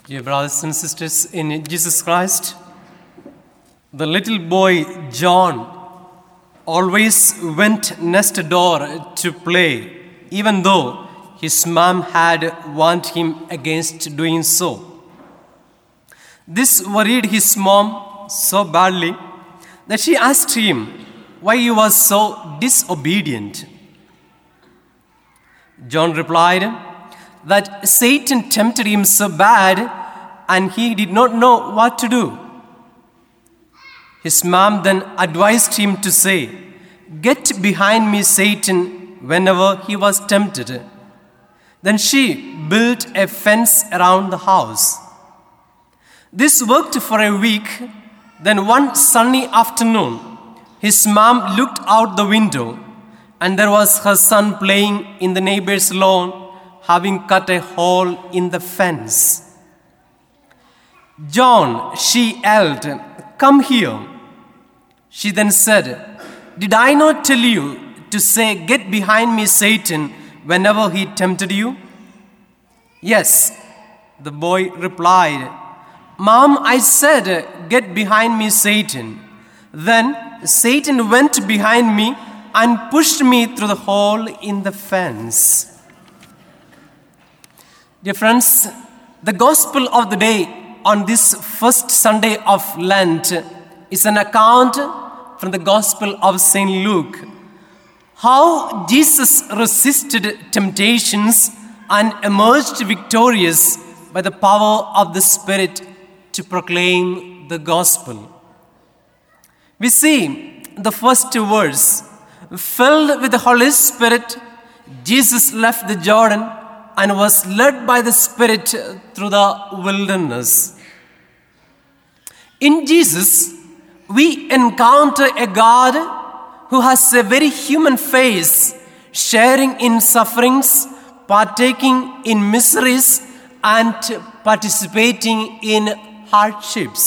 Dear brothers and sisters in Jesus Christ, the little boy John always went next door to play, even though his mom had warned him against doing so. This worried his mom so badly that she asked him why he was so disobedient. John replied that Satan tempted him so bad and he did not know what to do. His mom then advised him to say, "Get behind me, Satan," whenever he was tempted. Then she built a fence around the house. This worked for a week. Then one sunny afternoon, his mom looked out the window and there was her son playing in the neighbor's lawn, having cut a hole in the fence. "John," she yelled, "come here." She then said, "Did I not tell you to say, 'Get behind me, Satan,' whenever he tempted you?" "Yes," the boy replied. "Mom, I said, 'Get behind me, Satan.' Then Satan went behind me and pushed me through the hole in the fence." Dear friends, the gospel of the day on this first Sunday of Lent is an account from the Gospel of St. Luke, how Jesus resisted temptations and emerged victorious by the power of the Spirit to proclaim the gospel. We see the first verse, filled with the Holy Spirit, Jesus left the Jordan and was led by the Spirit through the wilderness. In Jesus, we encounter a God who has a very human face, sharing in sufferings, partaking in miseries, and participating in hardships.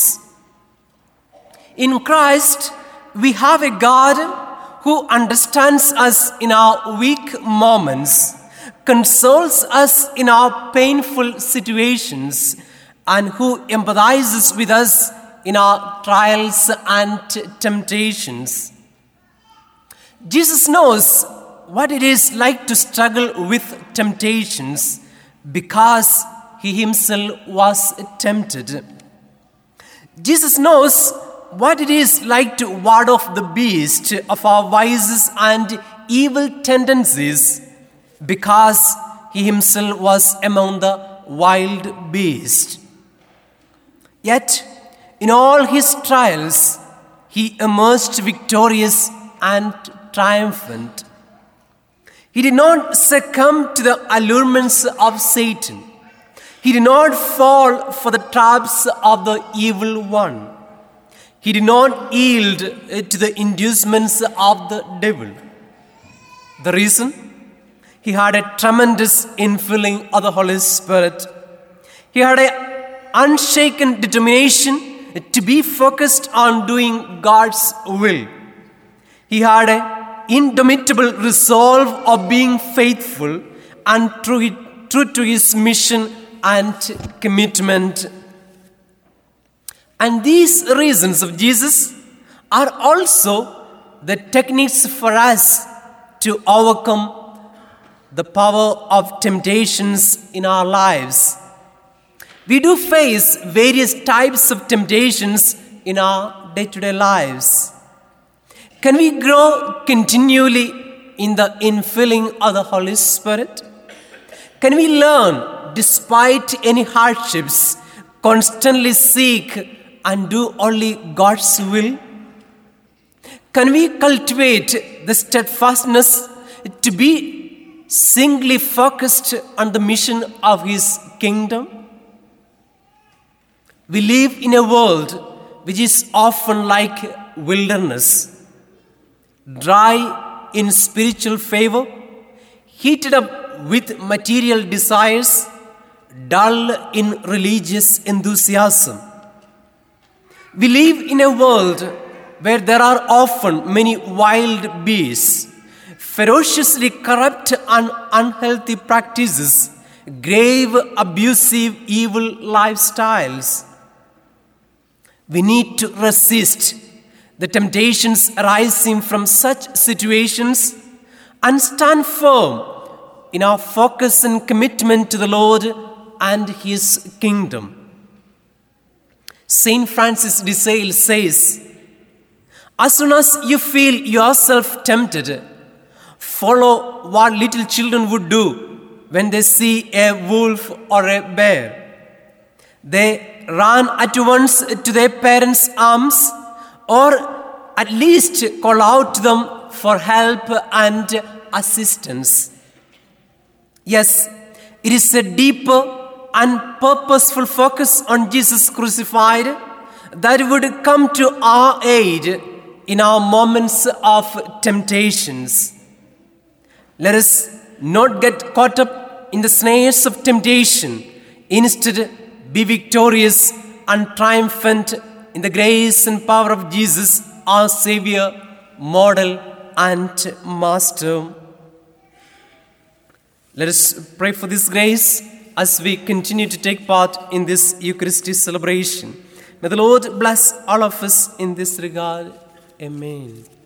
In Christ, we have a God who understands us in our weak moments, consoles us in our painful situations, and who empathizes with us in our trials and temptations. Jesus knows what it is like to struggle with temptations because he himself was tempted. Jesus knows what it is like to ward off the beast of our vices and evil tendencies because he himself was among the wild beasts. Yet, in all his trials, he emerged victorious and triumphant. He did not succumb to the allurements of Satan. He did not fall for the traps of the evil one. He did not yield to the inducements of the devil. The reason? He had a tremendous infilling of the Holy Spirit. He had an unshaken determination to be focused on doing God's will. He had an indomitable resolve of being faithful and true to his mission and commitment. And these reasons of Jesus are also the techniques for us to overcome the power of temptations in our lives. We do face various types of temptations in our day-to-day lives. Can we grow continually in the infilling of the Holy Spirit? Can we learn, despite any hardships, constantly seek and do only God's will? Can we cultivate the steadfastness to be singly focused on the mission of His kingdom? We live in a world which is often like wilderness, dry in spiritual favor, heated up with material desires, dull in religious enthusiasm. We live in a world where there are often many wild beasts, ferociously corrupt and unhealthy practices, grave, abusive, evil lifestyles. We need to resist the temptations arising from such situations and stand firm in our focus and commitment to the Lord and His kingdom. Saint Francis de Sales says, as soon as you feel yourself tempted, follow what little children would do when they see a wolf or a bear. They run at once to their parents' arms, or at least call out to them for help and assistance. Yes, it is a deeper and purposeful focus on Jesus crucified that would come to our aid in our moments of temptations. Let us not get caught up in the snares of temptation. Instead, be victorious and triumphant in the grace and power of Jesus, our Savior, model, and master. Let us pray for this grace as we continue to take part in this Eucharistic celebration. May the Lord bless all of us in this regard. Amen.